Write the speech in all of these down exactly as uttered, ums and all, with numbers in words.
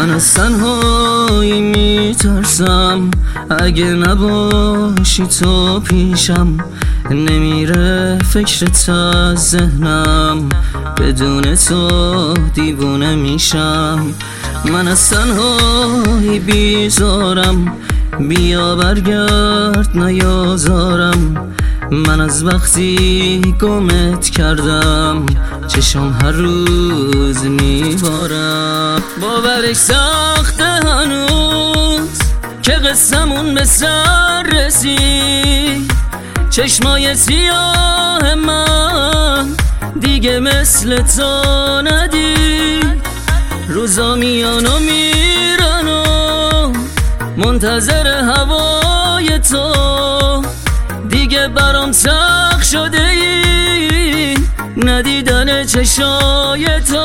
من از تنهایی میترسم، اگه نباشی تو پیشم نمیره فکرت از ذهنم، بدون تو دیوونه میشم. من از تنهایی بیزارم، بیا برگرد نیازارم. من از وقتی گمت کردم چشم هر روز میبارم. باورش سخته هنوز که قصمون به سر رسید، چشمای سیاه من دیگه مثل تو ندید. روزا میان و میرن و منتظر هوای تو، دیگه برام سخت شده ای ندیدن چشای تو.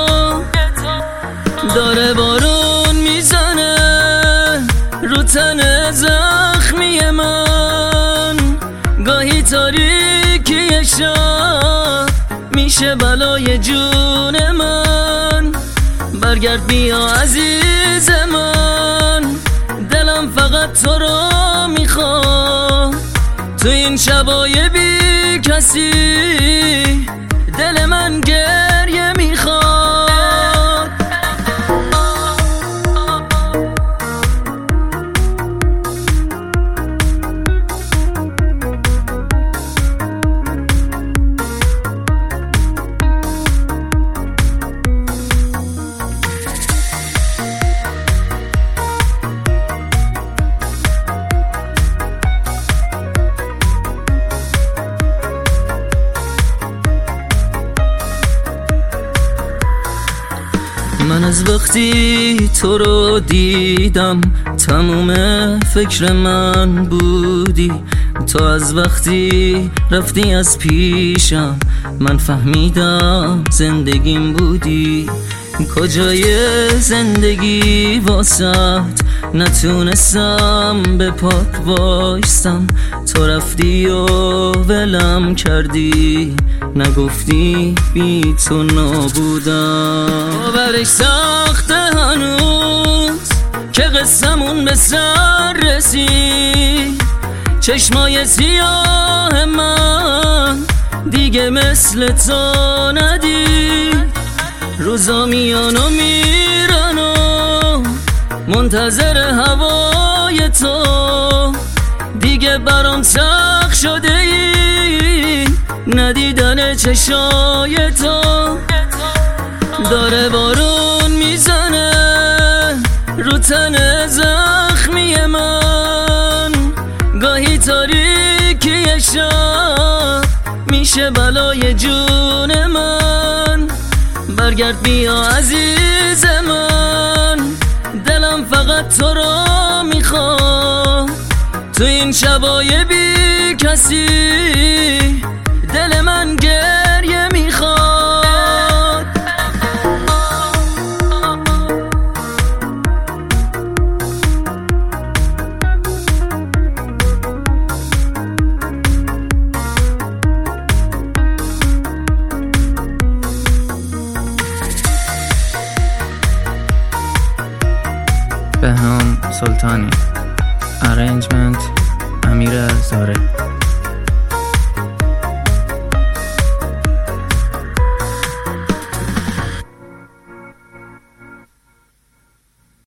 داره بارون میزنه رو تن زخمی من، گاهی تاریکی شب میشه بلای جون من. برگرد بیا عزیز من، دلم فقط تو رو میخواد. تو این شبای بی کسی دل من گریه میخواد. من از وقتی تو رو دیدم تموم فکر من بودی. تو از وقتی رفتی از پیشم من فهمیدم زندگیم بودی. کجای زندگی واسط نتونستم به پاک وایستم. تو رفتی و ولم کردی، نگفتی بی تو نابودم. باورش سخته هنوز که قصمون به سر رسید، چشمای سیاه من دیگه مثل تو ندید. روزا میان و میرن و منتظر هوای تو، دیگه برام سخت شده ای ندیدن چشای تو. داره بارون میزنه رو تن زخمی من، گاهی تاریکی شب میشه بلای جون من. برگرد بیا عزیز من، دلم فقط تو رو میخواد. تو این شبای بی کسی دل من گریه میخواد. بهنام سلطانی، ارنجمنت امیر زاره.